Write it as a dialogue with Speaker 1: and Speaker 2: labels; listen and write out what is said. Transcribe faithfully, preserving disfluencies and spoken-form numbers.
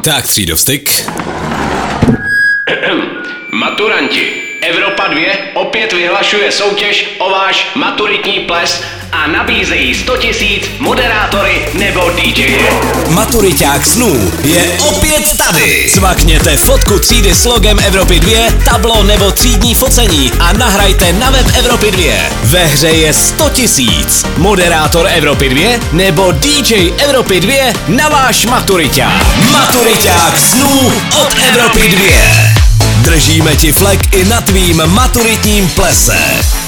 Speaker 1: Tak, třídovstyk.
Speaker 2: Maturanti, Evropa dva opět vyhlašuje soutěž o váš maturitní ples a nabízejí sto tisíc moderátory nebo DJe.
Speaker 1: Maturiťák snů je opět tady. Cvakněte fotku třídy s logem Evropy dva, tablo nebo třídní focení a nahrajte na web Evropy dva. Ve hře je sto tisíc. Moderátor Evropy dva nebo D J Evropy dva na váš maturiťák. Maturiťák snů od Evropy dva. Držíme ti flek i na tvým maturitním plese.